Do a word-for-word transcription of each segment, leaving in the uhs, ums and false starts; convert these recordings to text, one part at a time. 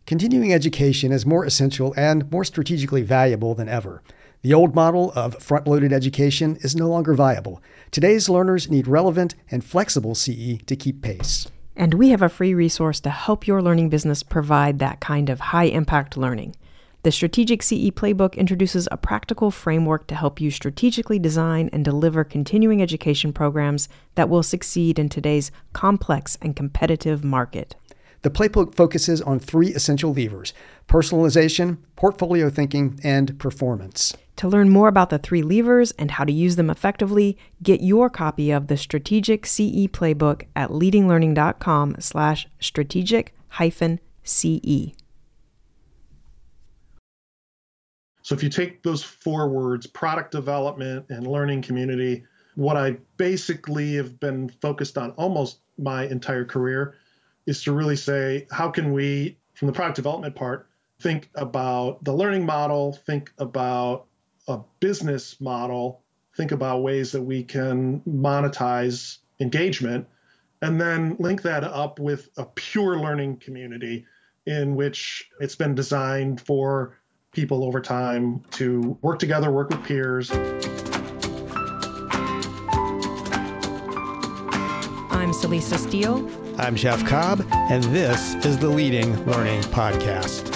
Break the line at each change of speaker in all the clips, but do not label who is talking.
Continuing education is more essential and more strategically valuable than ever. The old model of front-loaded education is no longer viable. Today's learners need relevant and flexible C E to keep pace.
And we have a free resource to help your learning business provide that kind of high-impact learning. The Strategic C E Playbook introduces a practical framework to help you strategically design and deliver continuing education programs that will succeed in today's complex and competitive market.
The playbook focuses on three essential levers: personalization, portfolio thinking, and performance.
To learn more about the three levers and how to use them effectively, get your copy of the Strategic C E Playbook at leadinglearning.com slash strategic hyphen CE.
So if you take those four words, product development and learning community, what I basically have been focused on almost my entire career is to really say, how can we, from the product development part, think about the learning model, think about a business model, think about ways that we can monetize engagement, and then link that up with a pure learning community in which it's been designed for people over time to work together, work with peers.
I'm Celisa Steele.
I'm Jeff Cobb, and this is the Leading Learning Podcast.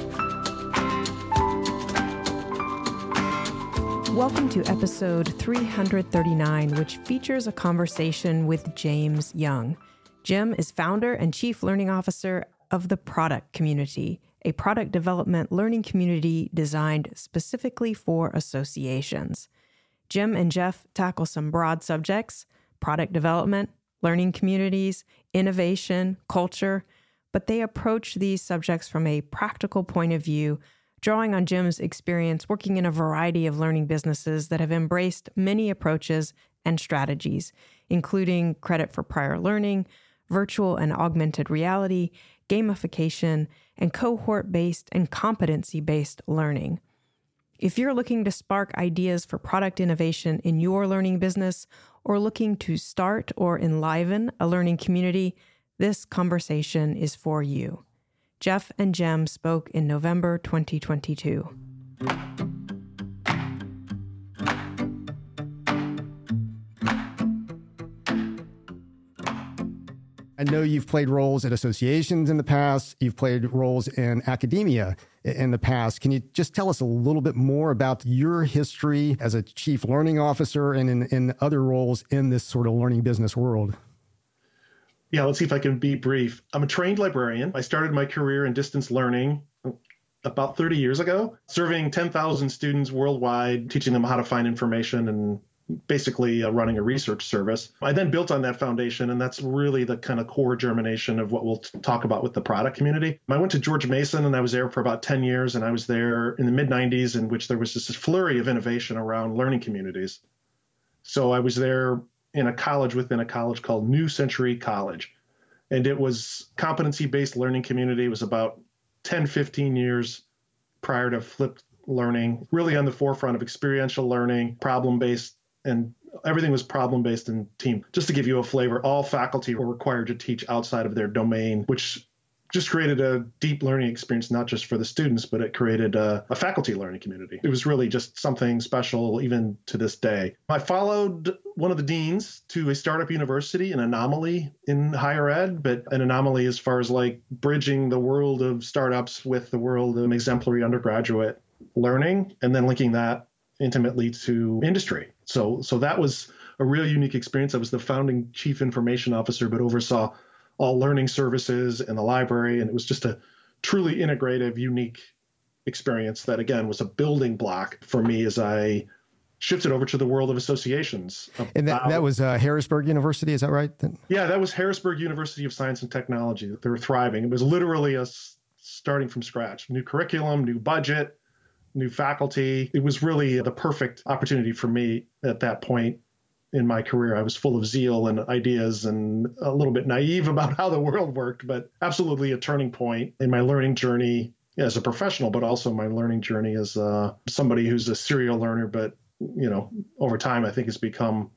Welcome to episode three hundred thirty-nine, which features a conversation with James Young. Jim is founder and chief learning officer of the Product Community, a product development learning community designed specifically for associations. Jim and Jeff tackle some broad subjects: product development, learning communities, innovation, culture, but they approach these subjects from a practical point of view, drawing on Jim's experience working in a variety of learning businesses that have embraced many approaches and strategies, including credit for prior learning, virtual and augmented reality, gamification, and cohort-based and competency-based learning. If you're looking to spark ideas for product innovation in your learning business or looking to start or enliven a learning community, this conversation is for you. Jeff and Jem spoke in November twenty twenty-two.
I know you've played roles at associations in the past. You've played roles in academia in the past. Can you just tell us a little bit more about your history as a chief learning officer and in, in other roles in this sort of learning business world?
Yeah, let's see if I can be brief. I'm a trained librarian. I started my career in distance learning about thirty years ago, serving ten thousand students worldwide, teaching them how to find information and basically uh, running a research service. I then built on that foundation, and that's really the kind of core germination of what we'll t- talk about with the product community. I went to George Mason, and I was there for about ten years, and I was there in the mid nineties, in which there was this flurry of innovation around learning communities. So I was there in a college within a college called New Century College, and it was competency-based learning community. It was about ten, fifteen years prior to flipped learning, really on the forefront of experiential learning, problem-based, and everything was problem-based and team. Just to give you a flavor, all faculty were required to teach outside of their domain, which just created a deep learning experience, not just for the students, but it created a, a faculty learning community. It was really just something special even to this day. I followed one of the deans to a startup university, an anomaly in higher ed, but an anomaly as far as like bridging the world of startups with the world of exemplary undergraduate learning, and then linking that intimately to industry. So, so that was a real unique experience. I was the founding chief information officer, but oversaw all learning services in the library. And it was just a truly integrative, unique experience that, again, was a building block for me as I shifted over to the world of associations.
And that, that was uh, Harrisburg University, is that right?
Yeah, that was Harrisburg University of Science and Technology. They were thriving. It was literally a starting from scratch, new curriculum, new budget, new faculty. It was really the perfect opportunity for me at that point in my career. I was full of zeal and ideas and a little bit naive about how the world worked, but absolutely a turning point in my learning journey as a professional, but also my learning journey as uh, somebody who's a serial learner, but, you know, over time, I think has become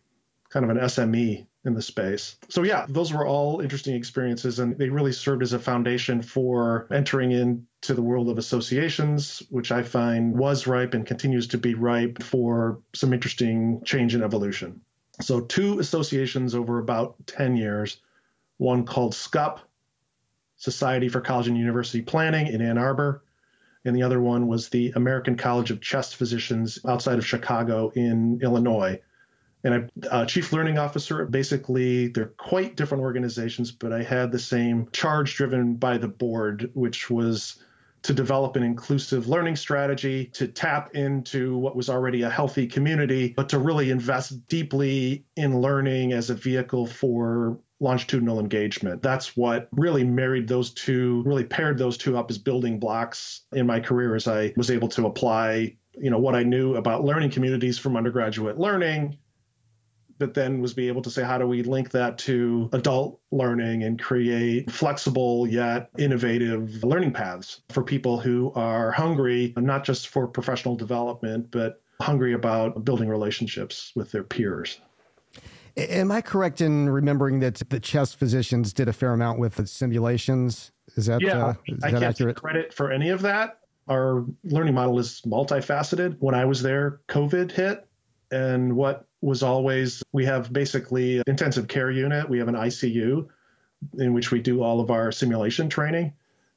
kind of an S M E in the space. So yeah, those were all interesting experiences, and they really served as a foundation for entering into the world of associations, which I find was ripe and continues to be ripe for some interesting change and evolution. So two associations over about ten years, one called S C U P, Society for College and University Planning in Ann Arbor, and the other one was the American College of Chest Physicians outside of Chicago in Illinois. And I'm a chief learning officer. Basically, they're quite different organizations, but I had the same charge driven by the board, which was to develop an inclusive learning strategy, to tap into what was already a healthy community, but to really invest deeply in learning as a vehicle for longitudinal engagement. That's what really married those two, really paired those two up as building blocks in my career, as I was able to apply, you know, what I knew about learning communities from undergraduate learning, but then was be able to say, how do we link that to adult learning and create flexible yet innovative learning paths for people who are hungry, not just for professional development, but hungry about building relationships with their peers.
Am I correct in remembering that the chest physicians did a fair amount with the simulations? Is that,
yeah,
uh, is
I
that
can't
accurate?
take credit for any of that. Our learning model is multifaceted. When I was there, COVID hit. And what was always, we have basically an intensive care unit. We have an I C U in which we do all of our simulation training.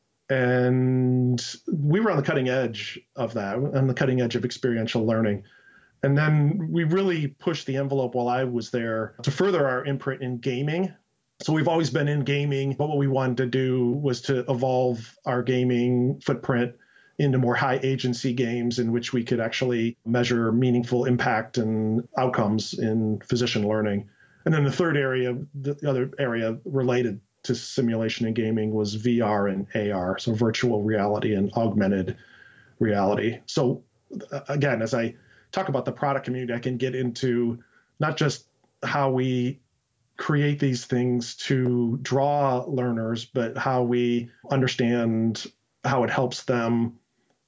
And we were on the cutting edge of that, on the cutting edge of experiential learning. And then we really pushed the envelope while I was there to further our imprint in gaming. So we've always been in gaming, but what we wanted to do was to evolve our gaming footprint into more high agency games in which we could actually measure meaningful impact and outcomes in physician learning. And then the third area, the other area related to simulation and gaming was V R and A R, so virtual reality and augmented reality. So again, as I talk about the product community, I can get into not just how we create these things to draw learners, but how we understand how it helps them,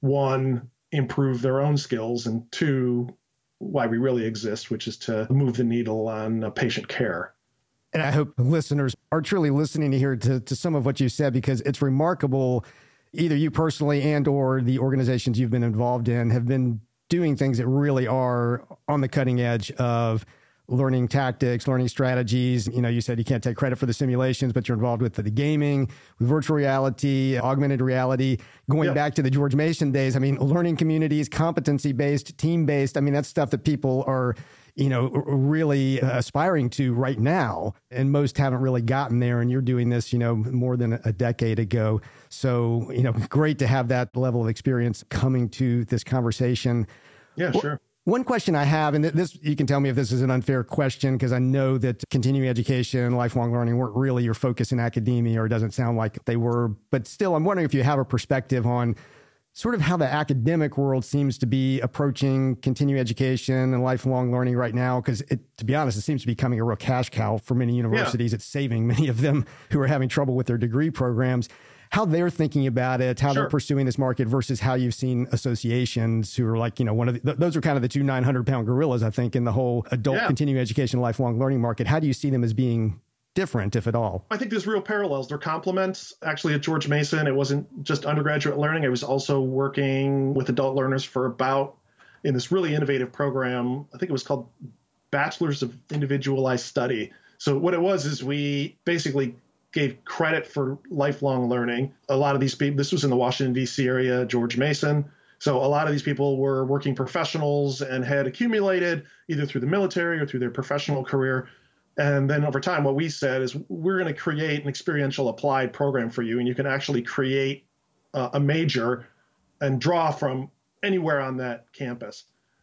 one, improve their own skills, and two, why we really exist, which is to move the needle on uh, patient care.
And I hope listeners are truly listening to hear to, to some of what you said, because it's remarkable, either you personally and or the organizations you've been involved in have been doing things that really are on the cutting edge of learning tactics, learning strategies. You know, you said you can't take credit for the simulations, but you're involved with the, the gaming, with virtual reality, augmented reality, going
yeah.
back to the George Mason days. I mean, learning communities, competency-based, team-based. I mean, that's stuff that people are, you know, really aspiring to right now. And most haven't really gotten there. And you're doing this, you know, more than a decade ago. So, you know, great to have that level of experience coming to this conversation.
Yeah,
well,
sure.
One question I have, and this, you can tell me if this is an unfair question, because I know that continuing education, lifelong learning weren't really your focus in academia, or it doesn't sound like they were. But still, I'm wondering if you have a perspective on sort of how the academic world seems to be approaching continuing education and lifelong learning right now. Because to be honest, it seems to be becoming a real cash cow for many universities. Yeah. It's saving many of them who are having trouble with their degree programs. How they're thinking about it, how sure. they're pursuing this market versus how you've seen associations who are like, you know, one of the, th- those are kind of the two nine hundred pound gorillas, I think, in the whole adult yeah. continuing education, lifelong learning market. How do you see them as being different, if at all?
I think there's real parallels. They're complements. Actually, at George Mason, it wasn't just undergraduate learning. I was also working with adult learners for about, in this really innovative program, I think it was called Bachelors of Individualized Study. So what it was is we basically gave credit for lifelong learning. A lot of these people, this was in the Washington, D C area, George Mason. So a lot of these people were working professionals and had accumulated either through the military or through their professional career. And then over time, what we said is we're going to create an experiential applied program for you. And you can actually create uh, a major and draw from anywhere on that campus.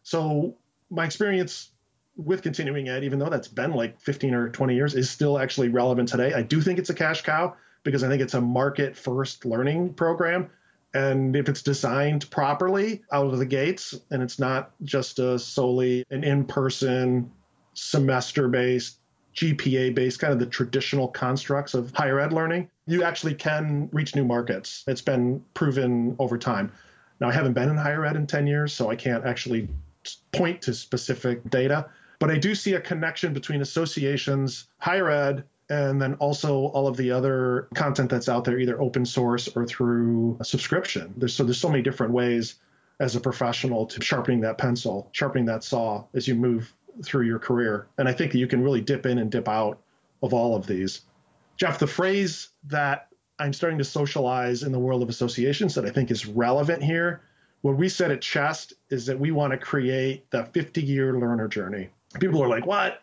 So my experience with continuing ed, even though that's been like fifteen or twenty years, is still actually relevant today. I do think it's a cash cow because I think it's a market first learning program. And if it's designed properly out of the gates, and it's not just a solely an in-person semester based, G P A based, kind of the traditional constructs of higher ed learning, you actually can reach new markets. It's been proven over time. Now, I haven't been in higher ed in ten years, so I can't actually point to specific data. But I do see a connection between associations, higher ed, and then also all of the other content that's out there, either open source or through a subscription. There's, so there's so many different ways as a professional to sharpening that pencil, sharpening that saw as you move through your career. And I think that you can really dip in and dip out of all of these. Jeff, the phrase that I'm starting to socialize in the world of associations that I think is relevant here, what we said at Chest is that we want to create the fifty-year learner journey. People are like, what?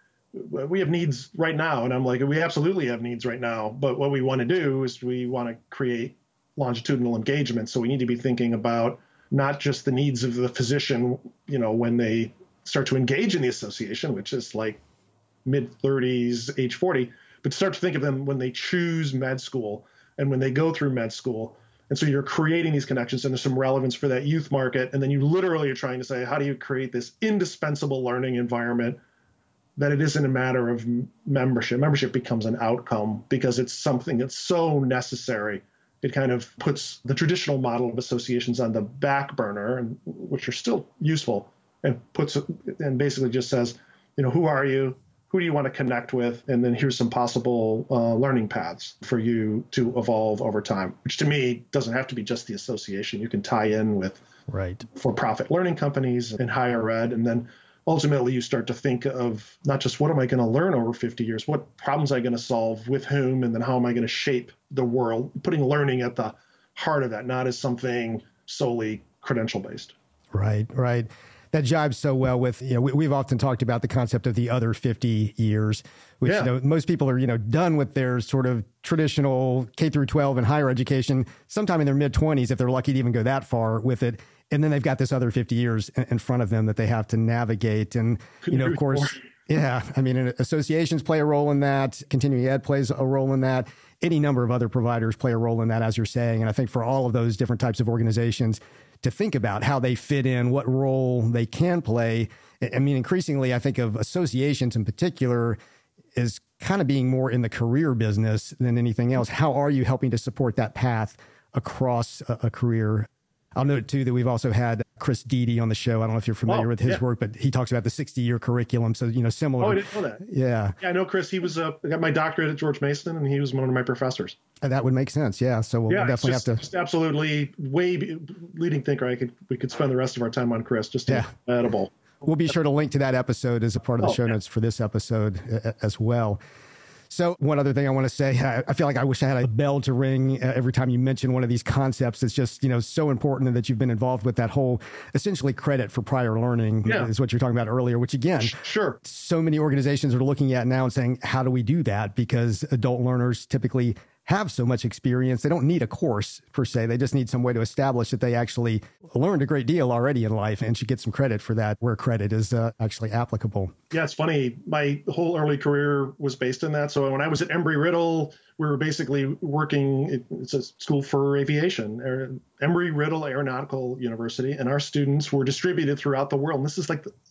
We have needs right now. And I'm like, we absolutely have needs right now. But what we want to do is we want to create longitudinal engagement. So we need to be thinking about not just the needs of the physician, you know, when they start to engage in the association, which is like mid thirties, age forty, but start to think of them when they choose med school and when they go through med school. And so you're creating these connections, and there's some relevance for that youth market. And then you literally are trying to say, how do you create this indispensable learning environment that it isn't a matter of membership. Membership becomes an outcome because it's something that's so necessary. It kind of puts the traditional model of associations on the back burner, and which are still useful, and puts it, and basically just says, you know, who are you? Who do you want to connect with? And then here's some possible uh, learning paths for you to evolve over time, which to me doesn't have to be just the association. You can tie in with
right
for-profit learning companies and higher ed, and then ultimately you start to think of not just what am I going to learn over fifty years, what problems am I going to solve with whom, and then how am I going to shape the world, putting learning at the heart of that, not as something solely credential-based.
Right, right. That jibes so well with, you know, we, we've often talked about the concept of the other fifty years, which, yeah. you know, most people are, you know, done with their sort of traditional K through twelve and higher education sometime in their mid twenties, if they're lucky to even go that far with it. And then they've got this other fifty years in, in front of them that they have to navigate. And, you know, of course, yeah, I mean, associations play a role in that. Continuing ed plays a role in that. Any number of other providers play a role in that, as you're saying. And I think for all of those different types of organizations, to think about how they fit in, what role they can play. I mean, increasingly, I think of associations in particular as kind of being more in the career business than anything else. How are you helping to support that path across a, a career? I'll note, too, that we've also had Chris Deedy on the show. I don't know if you're familiar oh, with his yeah. work, but he talks about the sixty-year curriculum. So, you know, similar.
Oh, I didn't know that.
Yeah.
Yeah, I know Chris. He was, uh, I got my doctorate at George Mason, and he was one of my professors.
And that would make sense. Yeah. So we'll
yeah,
definitely
just,
have to.
Just absolutely way leading thinker. I could, we could spend the rest of our time on Chris. Just yeah. incredible.
We'll be sure to link to that episode as a part of the
oh,
show
yeah.
notes for this episode as well. So one other thing I want to say, I feel like I wish I had a bell to ring every time you mention one of these concepts. It's just, you know, so important that you've been involved with that whole essentially credit for prior learning yeah. is what you're talking about earlier, which again,
sure.
so many organizations are looking at now and saying, how do we do that? Because adult learners typically have so much experience. They don't need a course per se. They just need some way to establish that they actually learned a great deal already in life and should get some credit for that where credit is uh, actually applicable. Yeah, it's funny. My whole early career was based in that. So when I was at Embry-Riddle, we were basically working, it's a school for aviation, Embry-Riddle Aeronautical University, and our students were distributed throughout the world. And this is like the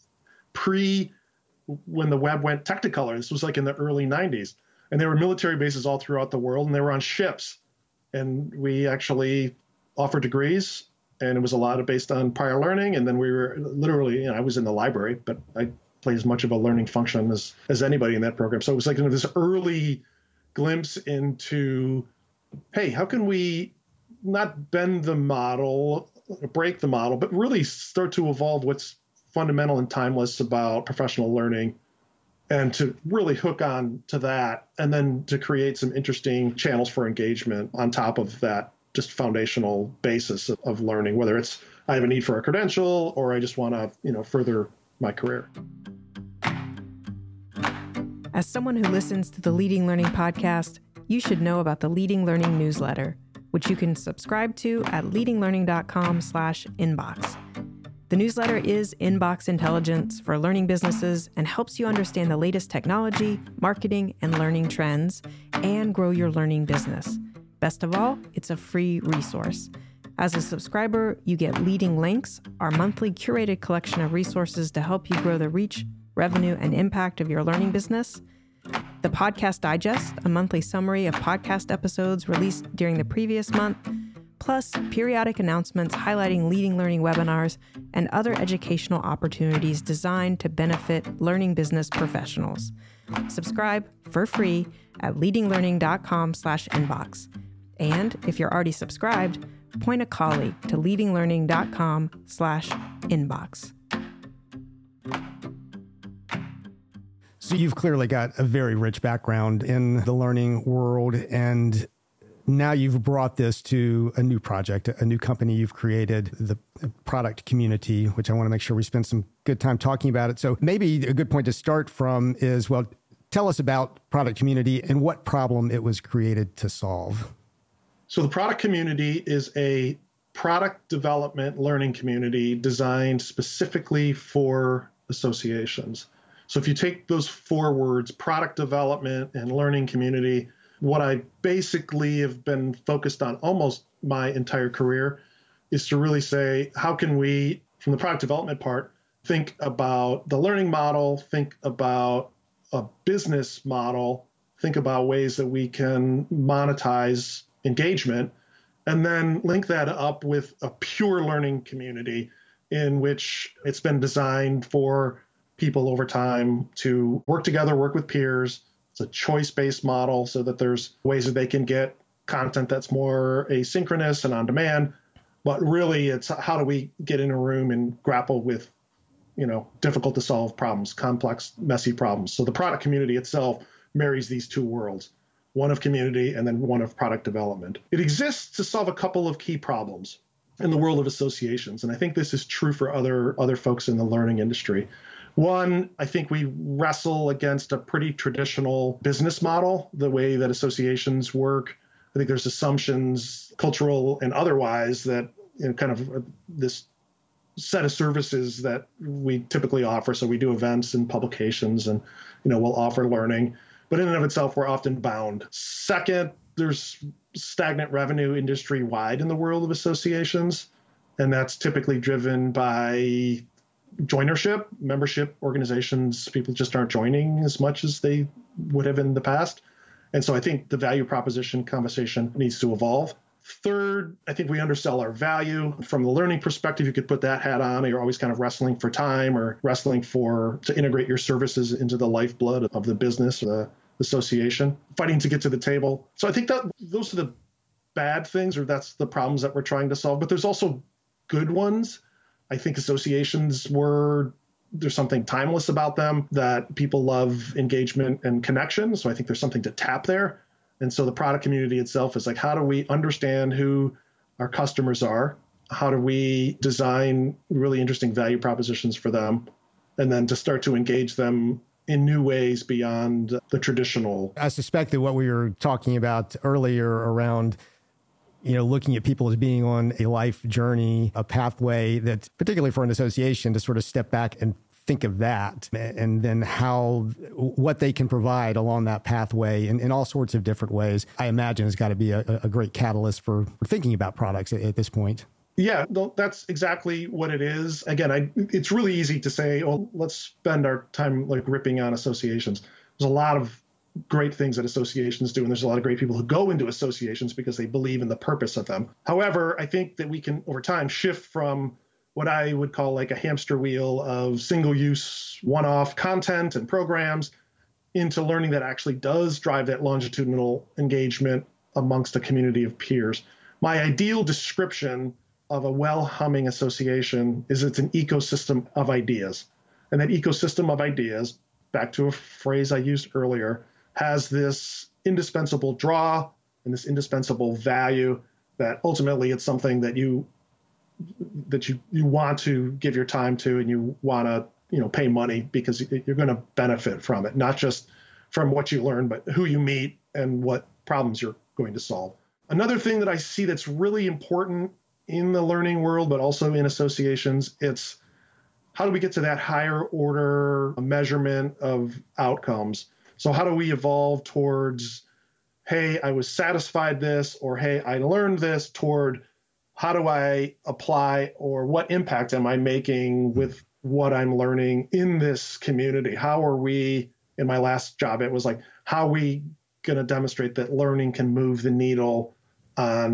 pre, when the web went Technicolor. This was like in the early nineties. And there were military bases all throughout the world, and they were on ships. And we actually offered degrees, and it was a lot of based on prior learning. And then we were literally, you know, I was in the library, but I played as much of a learning function as, as anybody in that program. So it was like, you know, this early glimpse into, hey, how can we not bend the model, break the model, but really start to evolve what's fundamental and timeless about professional learning, and to really hook on to that, and then to create some interesting channels for engagement on top of that just foundational basis of, of learning, whether it's I have a need for a credential or I just want to, you know, further my career.
As someone who listens to the Leading Learning podcast, you should know about the Leading Learning newsletter, which you can subscribe to at leadinglearning.com slash inbox. The newsletter is inbox intelligence for learning businesses and helps you understand the latest technology, marketing, and learning trends and grow your learning business. Best of all, it's a free resource. As a subscriber, you get Leading Links, our monthly curated collection of resources to help you grow the reach, revenue, and impact of your learning business. The Podcast Digest, a monthly summary of podcast episodes released during the previous month. plus periodic announcements highlighting leading learning webinars and other educational opportunities designed to benefit learning business professionals. Subscribe for free at leadinglearning.com slash inbox. And if you're already subscribed, point a colleague to leadinglearning.com slash inbox.
So you've clearly got a very rich background in the learning world, and now you've brought this to a new project, a new company you've created, the Product Community, which I want to make sure we spend some good time talking about it. So maybe a good point to start from is, well, tell us about Product Community and what problem it was created to solve.
So the Product Community is a product development learning community designed specifically for associations. So if you take those four words, product development and learning community, what I basically have been focused on almost my entire career is to really say, how can we, from the product development part, think about the learning model, think about a business model, think about ways that we can monetize engagement, and then link that up with a pure learning community in which it's been designed for people over time to work together, work with peers. It's a choice-based model so that there's ways that they can get content that's more asynchronous and on demand. But really, it's how do we get in a room and grapple with, you know, difficult to solve problems, complex, messy problems. So the product community itself marries these two worlds, one of community and then one of product development. It exists to solve a couple of key problems in the world of associations. And I think this is true for other, other folks in the learning industry. One, I think we wrestle against a pretty traditional business model, the way that associations work. I think there's assumptions, cultural and otherwise, that, you know, kind of this set of services that we typically offer. So we do events and publications, and, you know, we'll offer learning, but in and of itself, we're often bound. Second, there's stagnant revenue industry-wide in the world of associations, and that's typically driven by joinership, membership organizations. People just aren't joining as much as they would have in the past. And so I think the value proposition conversation needs to evolve. Third, I think we undersell our value. From the learning perspective, you could put that hat on. You're always kind of wrestling for time or wrestling for to integrate your services into the lifeblood of the business or the association, fighting to get to the table. So I think that those are the bad things, or that's the problems that we're trying to solve. But there's also good ones. I think associations were, there's something timeless about them, that people love engagement and connection. So I think there's something to tap there. And so the product community itself is like, how do we understand who our customers are? How do we design really interesting value propositions for them? And then to start to engage them in new ways beyond the traditional.
I suspect that what we were talking about earlier around, you know, looking at people as being on a life journey, a pathway that, particularly for an association, to sort of step back and think of that, and then how, what they can provide along that pathway in, in all sorts of different ways, I imagine has got to be a, a great catalyst for, for thinking about products at, at this point.
Yeah, that's exactly what it is. Again, I, it's really easy to say, oh, let's spend our time like ripping on associations. There's a lot of great things that associations do, and there's a lot of great people who go into associations because they believe in the purpose of them. However, I think that we can, over time, shift from what I would call like a hamster wheel of single-use, one-off content and programs into learning that actually does drive that longitudinal engagement amongst a community of peers. My ideal description of a well-humming association is it's an ecosystem of ideas. And that ecosystem of ideas, back to a phrase I used earlier, has this indispensable draw and this indispensable value that ultimately it's something that you that you, you want to give your time to, and you want to, you know, pay money because you're going to benefit from it, not just from what you learn, but who you meet and what problems you're going to solve. Another thing that I see that's really important in the learning world, but also in associations, it's how do we get to that higher order measurement of outcomes? So how do we evolve towards, hey, I was satisfied this, or hey, I learned this, toward how do I apply, or what impact am I making with what I'm learning in this community? How are we, in my last job, it was like, how are we going to demonstrate that learning can move the needle on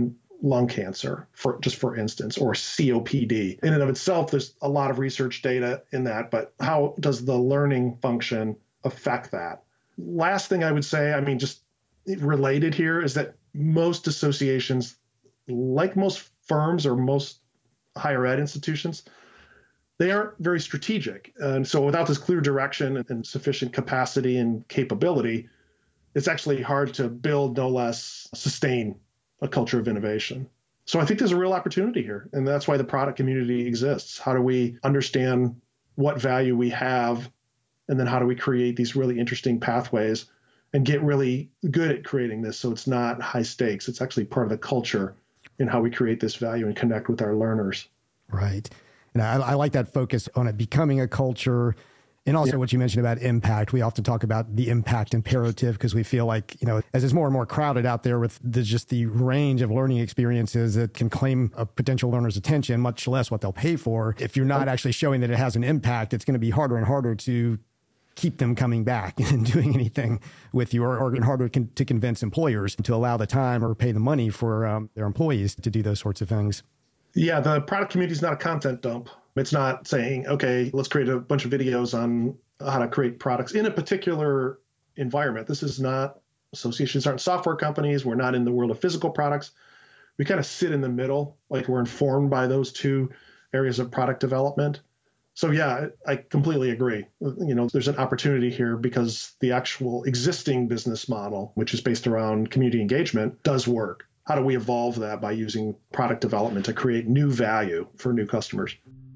lung cancer, for just for instance, or C O P D. In and of itself, there's a lot of research data in that, but how does the learning function affect that? Last thing I would say, I mean, just related here, is that most associations, like most firms or most higher ed institutions, they aren't very strategic. And so without this clear direction and sufficient capacity and capability, it's actually hard to build, no less sustain a culture of innovation. So I think there's a real opportunity here. And that's why the product community exists. How do we understand what value we have? And then how do we create these really interesting pathways and get really good at creating this so it's not high stakes? It's actually part of the culture in how we create this value and connect with our learners.
Right. And I, I like that focus on it becoming a culture. And also yeah. what you mentioned about impact. We often talk about the impact imperative because we feel like, you know, as it's more and more crowded out there with the, just the range of learning experiences that can claim a potential learner's attention, much less what they'll pay for. If you're not actually showing that it has an impact, it's going to be harder and harder to keep them coming back and doing anything with you, or, or harder con- to convince employers to allow the time or pay the money for um, their employees to do those sorts of things.
Yeah, the product community is not a content dump. It's not saying, okay, let's create a bunch of videos on how to create products in a particular environment. This is not, associations aren't software companies. We're not in the world of physical products. We kind of sit in the middle, like we're informed by those two areas of product development. So yeah, I completely agree. You know, there's an opportunity here because the actual existing business model, which is based around community engagement, does work. How do we evolve that by using product development to create new value for new customers?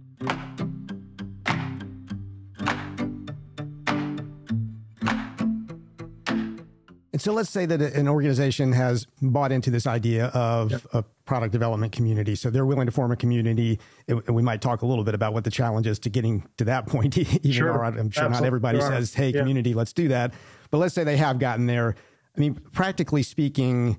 And so let's say that an organization has bought into this idea of yep. a product development community. So they're willing to form a community. And we might talk a little bit about what the challenge is to getting to that point. Even
sure.
though I'm sure Absolutely. Not everybody
sure.
says, hey, yeah. community, let's do that. But let's say they have gotten there. I mean, practically speaking,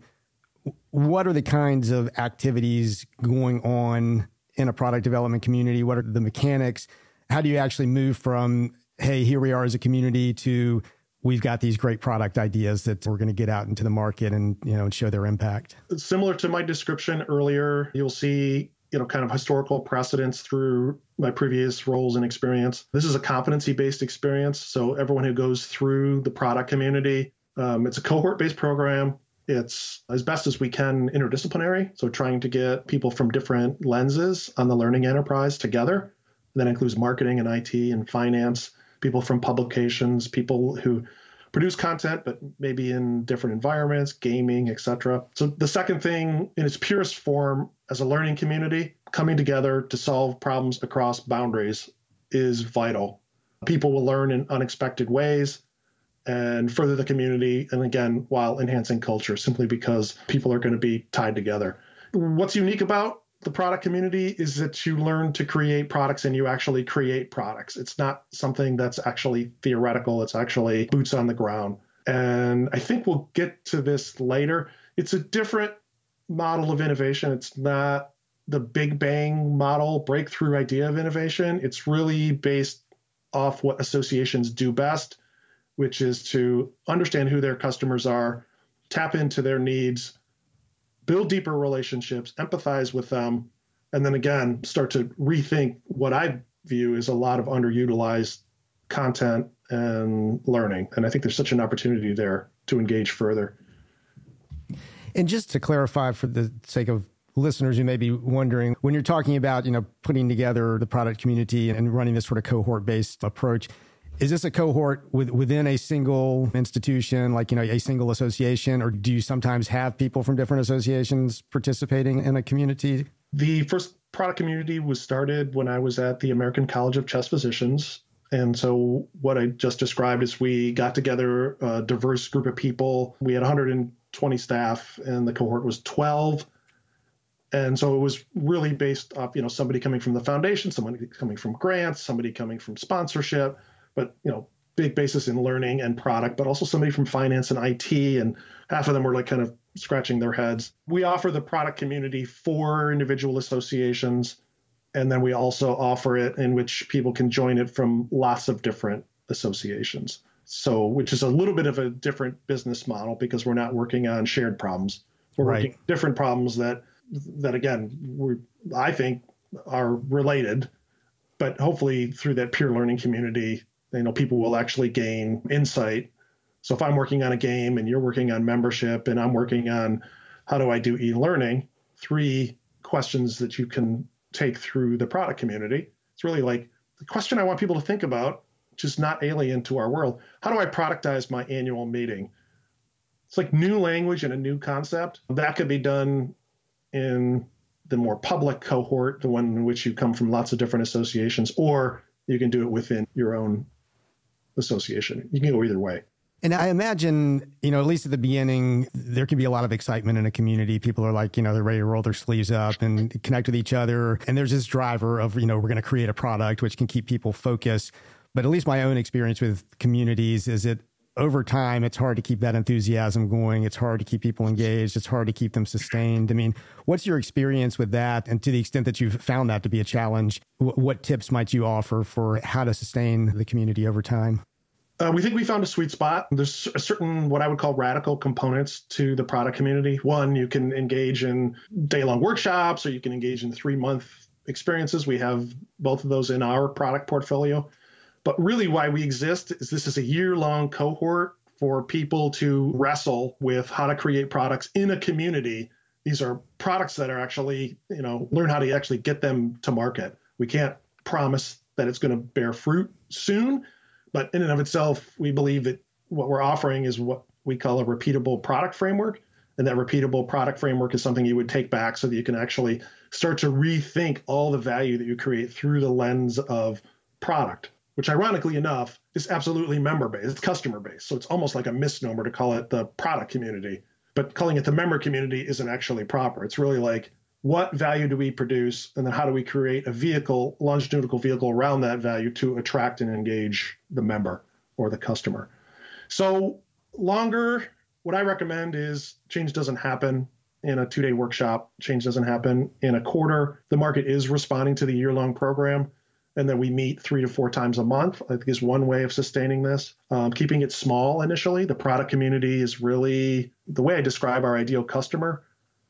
what are the kinds of activities going on in a product development community? What are the mechanics? How do you actually move from, hey, here we are as a community, to we've got these great product ideas that we're going to get out into the market and, you know, and show their impact?
Similar to my description earlier, you'll see, you know, kind of historical precedents through my previous roles and experience. This is a competency-based experience. So everyone who goes through the product community, um, it's a cohort-based program. It's as best as we can interdisciplinary. So trying to get people from different lenses on the learning enterprise together. That includes marketing and I T and finance, people from publications, people who produce content, but maybe in different environments, gaming, et cetera. So the second thing, in its purest form, as a learning community, coming together to solve problems across boundaries is vital. People will learn in unexpected ways and further the community, and again, while enhancing culture, simply because people are going to be tied together. What's unique about the product community is that you learn to create products and you actually create products. It's not something that's actually theoretical. It's actually boots on the ground. And I think we'll get to this later. It's a different model of innovation. It's not the big bang model, breakthrough idea of innovation. It's really based off what associations do best, which is to understand who their customers are, tap into their needs, build deeper relationships, empathize with them, and then again, start to rethink what I view as a lot of underutilized content and learning. And I think there's such an opportunity there to engage further.
And just to clarify, for the sake of listeners who may be wondering, when you're talking about, you know, putting together the product community and running this sort of cohort-based approach, is this a cohort with, within a single institution, like, you know, a single association, or do you sometimes have people from different associations participating in a community?
The first product community was started when I was at the American College of Chest Physicians. And so what I just described is we got together a diverse group of people. We had one hundred twenty staff and the cohort was twelve. And so it was really based off, you know, somebody coming from the foundation, somebody coming from grants, somebody coming from sponsorship, but, you know, big basis in learning and product, but also somebody from finance and I T. And half of them were like kind of scratching their heads. We offer the product community for individual associations. And then we also offer it in which people can join it from lots of different associations. So, which is a little bit of a different business model because we're not working on shared problems. We're
right.
working on different problems that that, again, we're, I think are related, but hopefully through that peer learning community, you know, people will actually gain insight. So if I'm working on a game and you're working on membership and I'm working on how do I do e-learning, three questions that you can take through the product community. It's really like the question I want people to think about, which is not alien to our world. How do I productize my annual meeting? It's like new language and a new concept. That could be done in the more public cohort, the one in which you come from lots of different associations, or you can do it within your own association. You can go either way.
And I imagine, you know, at least at the beginning, there can be a lot of excitement in a community. People are like, you know, they're ready to roll their sleeves up and connect with each other. And there's this driver of, you know, we're going to create a product, which can keep people focused. But at least my own experience with communities is that over time, it's hard to keep that enthusiasm going. It's hard to keep people engaged. It's hard to keep them sustained. I mean, what's your experience with that? And to the extent that you've found that to be a challenge, what tips might you offer for how to sustain the community over time?
Uh, we think we found a sweet spot. There's a certain what I would call radical components to the product community. One, you can engage in day-long workshops, or you can engage in three-month experiences. We have both of those in our product portfolio. But really why we exist is this is a year-long cohort for people to wrestle with how to create products in a community. These are products that are actually, you know, learn how to actually get them to market. We can't promise that it's going to bear fruit soon. But in and of itself, we believe that what we're offering is what we call a repeatable product framework. And that repeatable product framework is something you would take back so that you can actually start to rethink all the value that you create through the lens of product, which ironically enough is absolutely member-based. It's customer-based. So it's almost like a misnomer to call it the product community. But calling it the member community isn't actually proper. It's really like, what value do we produce? And then how do we create a vehicle, longitudinal vehicle around that value to attract and engage the member or the customer? So longer, what I recommend is change doesn't happen in a two-day workshop. Change doesn't happen in a quarter. The market is responding to the year-long program. And then we meet three to four times a month, I think is one way of sustaining this. Um, keeping it small initially. The product community is really, the way I describe our ideal customer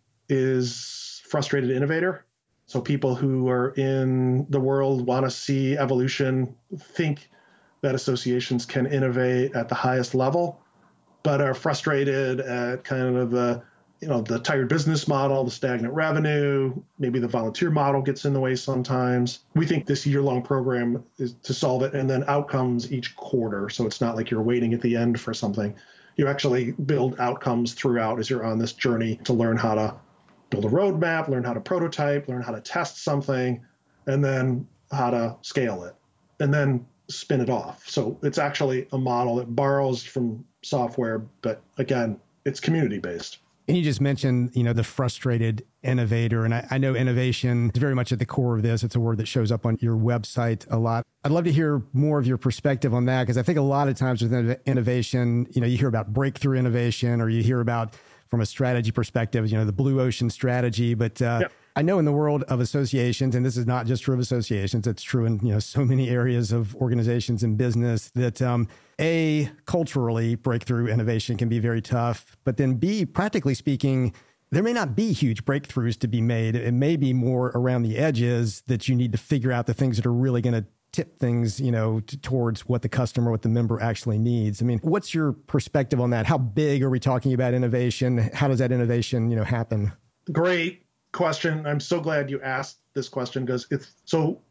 is frustrated innovator. So people who are in the world want to see evolution, think that associations can innovate at the highest level, but are frustrated at kind of the, you know, the tired business model, the stagnant revenue, maybe the volunteer model gets in the way sometimes. We think this year-long program is to solve it, and then outcomes each quarter. So it's not like you're waiting at the end for something. You actually build outcomes throughout as you're on this journey to learn how to build a roadmap, learn how to prototype, learn how to test something, and then how to scale it, and then spin it off. So it's actually a model that borrows from software, but again, it's community-based.
And you just mentioned, you know, the frustrated innovator. And I, I know innovation is very much at the core of this. It's a word that shows up on your website a lot. I'd love to hear more of your perspective on that, because I think a lot of times with innovation, you know, you hear about breakthrough innovation, or you hear about, from a strategy perspective, you know, the blue ocean strategy. But uh, yep. I know in the world of associations, and this is not just true of associations, it's true in, you know, so many areas of organizations and business, that um, A, culturally, breakthrough innovation can be very tough. But then B, practically speaking, there may not be huge breakthroughs to be made. It may be more around the edges that you need to figure out the things that are really going to tip things, you know, t- towards what the customer, what the member actually needs. I mean, what's your perspective on that? How big are we talking about innovation? How does that innovation, you know, happen?
Great question. I'm so glad you asked this question, because it's so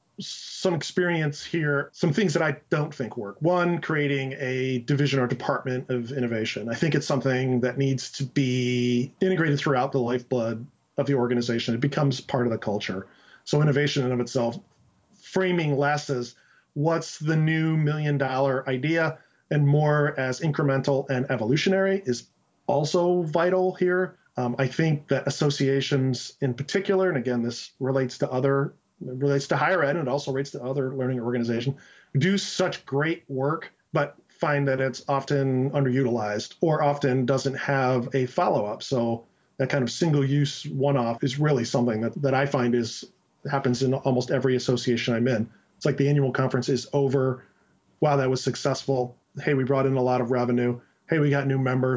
some experience here, some things that I don't think work. One, creating a division or department of innovation. I think it's something that needs to be integrated throughout the lifeblood of the organization. It becomes part of the culture. So innovation in and of itself, framing less as what's the new million dollar idea and more as incremental and evolutionary is also vital here. Um, I think that associations in particular, and again, this relates to other, relates to higher ed and it also relates to other learning organizations, do such great work, but find that it's often underutilized or often doesn't have a follow-up. So that kind of single-use one-off is really something that, that I find is happens in almost every association I'm in. It's like the annual conference is over. Wow, that was successful. Hey, we brought in a lot of revenue. Hey, we got new members.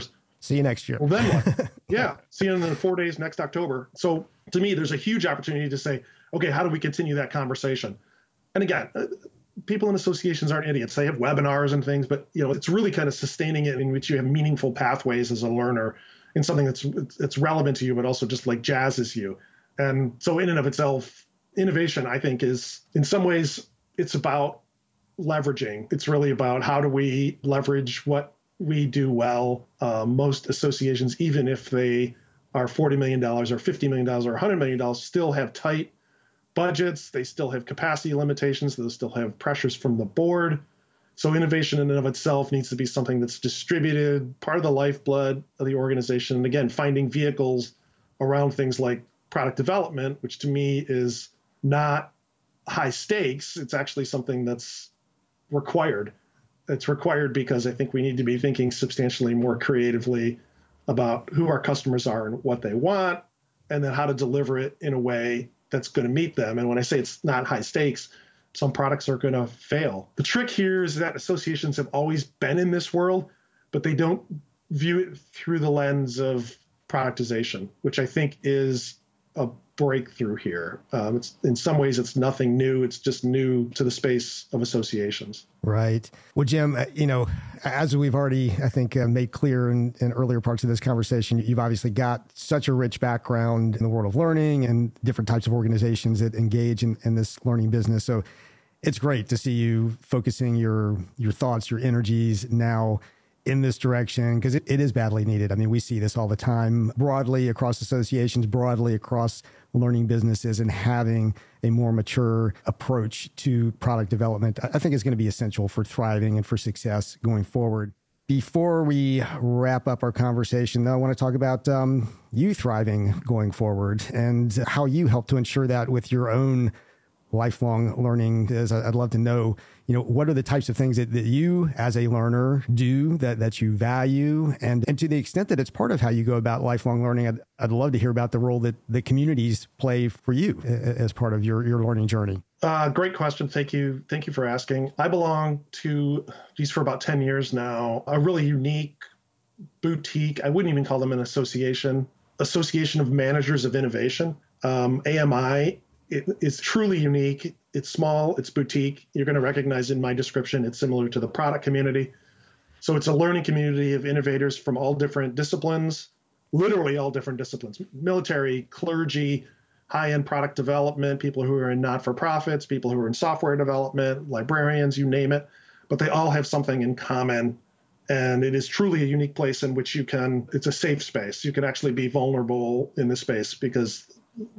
See you next year.
Well, then what? Yeah. See you in the four days next October. So to me, there's a huge opportunity to say, okay, how do we continue that conversation? And again, people in associations aren't idiots. They have webinars and things, but you know, it's really kind of sustaining it in which you have meaningful pathways as a learner in something that's it's relevant to you, but also just like jazzes you. And so in and of itself, innovation, I think, is in some ways, it's about leveraging. It's really about how do we leverage what we do well. Uh, most associations, even if they are forty million dollars or fifty million dollars or one hundred million dollars, still have tight budgets. They still have capacity limitations. They still have pressures from the board. So innovation in and of itself needs to be something that's distributed, part of the lifeblood of the organization. And again, finding vehicles around things like product development, which to me is not high stakes. It's actually something that's required. It's required because I think we need to be thinking substantially more creatively about who our customers are and what they want, and then how to deliver it in a way that's going to meet them. And when I say it's not high stakes, some products are going to fail. The trick here is that associations have always been in this world, but they don't view it through the lens of productization, which I think is a breakthrough here. Um, it's in some ways, it's nothing new. It's just new to the space of associations.
Right. Well, Jim, you know, as we've already, I think, uh, made clear in, in earlier parts of this conversation, you've obviously got such a rich background in the world of learning and different types of organizations that engage in, in this learning business. So it's great to see you focusing your your thoughts, your energies now in this direction, because it, it is badly needed. I mean, we see this all the time broadly across associations, broadly across learning businesses, and having a more mature approach to product development, I think is going to be essential for thriving and for success going forward. Before we wrap up our conversation, though, I want to talk about um, you thriving going forward and how you help to ensure that with your own lifelong learning. Is I'd love to know, you know, what are the types of things that, that you as a learner do that, that you value, and, and to the extent that it's part of how you go about lifelong learning, I'd, I'd love to hear about the role that the communities play for you as part of your, your learning journey.
Uh, great question. Thank you. Thank you for asking. I belong to, geez, for about ten years now, a really unique boutique. I wouldn't even call them an association, Association of Managers of Innovation, um, A M I. It is truly unique. It's small, it's boutique. You're going to recognize in my description, it's similar to the product community. So it's a learning community of innovators from all different disciplines, literally all different disciplines, military, clergy, high-end product development, people who are in not-for-profits, people who are in software development, librarians, you name it. But they all have something in common. And it is truly a unique place in which you can, it's a safe space. You can actually be vulnerable in this space because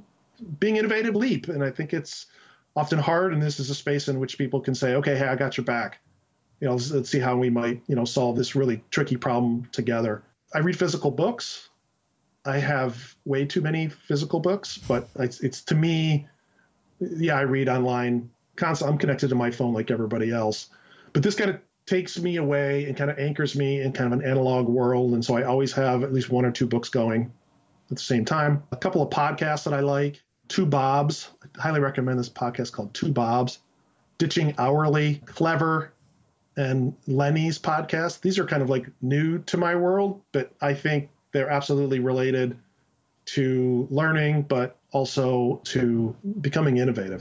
being innovative leap. And I think it's often hard. And this is a space in which people can say, okay, hey, I got your back. You know, let's, let's see how we might, you know, solve this really tricky problem together. I read physical books. I have way too many physical books, but it's, it's to me, yeah, I read online constantly. I'm connected to my phone like everybody else, but this kind of takes me away and kind of anchors me in kind of an analog world. And so I always have at least one or two books going at the same time. A couple of podcasts that I like. Two Bobs. I highly recommend this podcast called Two Bobs. Ditching Hourly, Clever, and Lenny's podcast. These are kind of like new to my world, but I think they're absolutely related to learning, but also to becoming innovative.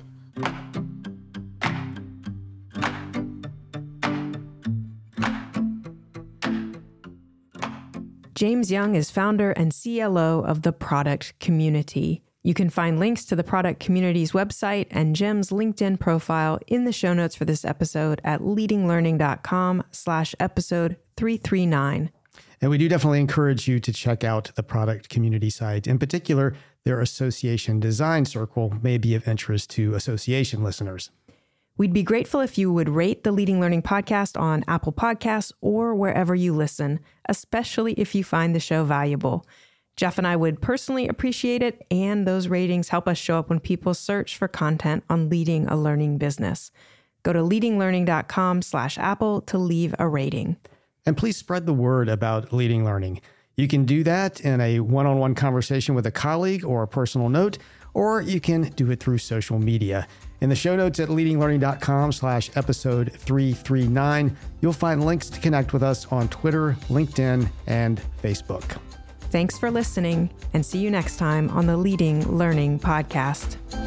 James Young is founder and C L O of the Product Community. You can find links to the Product Community's website and Jim's LinkedIn profile in the show notes for this episode at leadinglearning.com slash episode 339.
And we do definitely encourage you to check out the Product Community site. In particular, their Association Design Circle may be of interest to association listeners.
We'd be grateful if you would rate the Leading Learning podcast on Apple Podcasts or wherever you listen, especially if you find the show valuable. Jeff and I would personally appreciate it, and those ratings help us show up when people search for content on leading a learning business. Go to leadinglearning.com slash Apple to leave a rating.
And please spread the word about Leading Learning. You can do that in a one-on-one conversation with a colleague or a personal note, or you can do it through social media. In the show notes at leadinglearning.com slash episode 339, you'll find links to connect with us on Twitter, LinkedIn, and Facebook.
Thanks for listening, and see you next time on the Leading Learning Podcast.